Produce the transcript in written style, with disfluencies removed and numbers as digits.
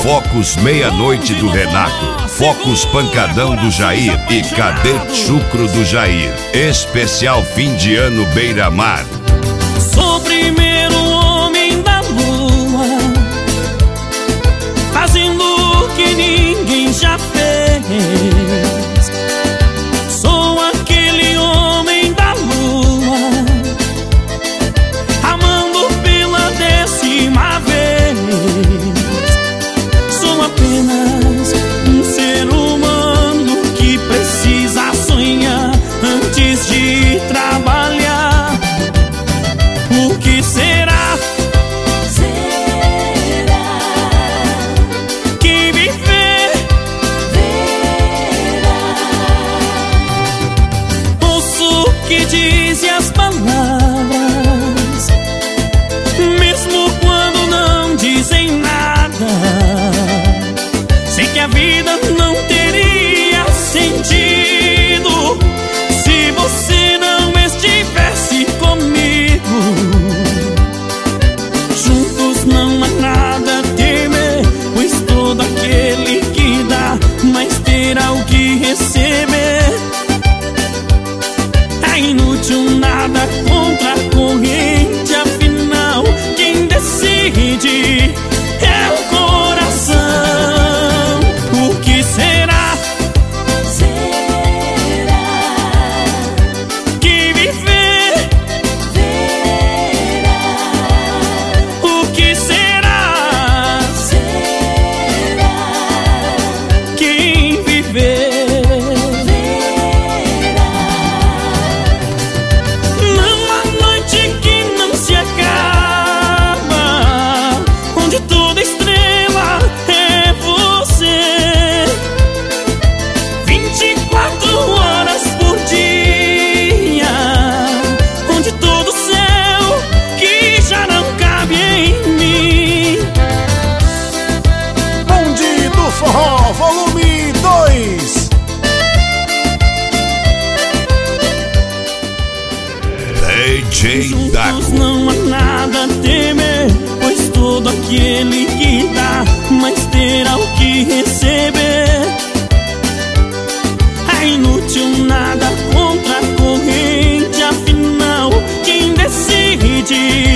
Focus Meia-Noite do Renato, Focus Pancadão do Jair e Cadê Chucro do Jair. Especial fim de ano Beira-Mar. Sou o primeiro homem da lua, fazendo o que ninguém já fez. Sou aquele homem da lua, amando pela 10ª vez. Sou apenas um ser humano que precisa sonhar antes de trabalhar. O que será? Será Que viver verá. ouço o que dizem as palavras, mesmo quando não dizem nada. Sei que a vida não teria sentido se você não estivesse comigo. Juntos não há nada a temer, pois todo aquele que dá mais terá o que receber. É inútil nada contra a corrente, afinal quem decide é o coração. O que será? Será Que viver. verá. O que será? Será Quem viver. verá. Não há noite que não se acaba, onde toda estrela é você. 24 horas por dia, onde todo céu que já não cabe em mim. Bonde do Forró, volume 2. DJ Juntos Dago. não há nada a temer, pois todo aquele que dá mais terá o que receber. É inútil nada contra a corrente, afinal quem decide